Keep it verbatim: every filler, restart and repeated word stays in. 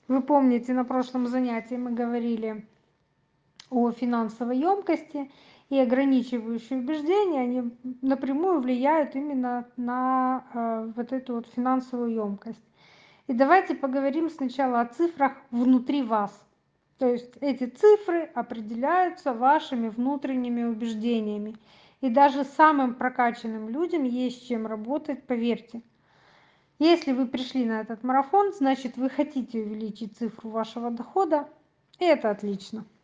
Вы помните, на прошлом занятии мы говорили о финансовой емкости, и ограничивающие убеждения, они напрямую влияют именно на э, вот эту вот финансовую емкость. И давайте поговорим сначала о цифрах внутри вас. То есть эти цифры определяются вашими внутренними убеждениями. И даже самым прокачанным людям есть с чем работать, поверьте. Если вы пришли на этот марафон, значит вы хотите увеличить цифру вашего дохода, и это отлично.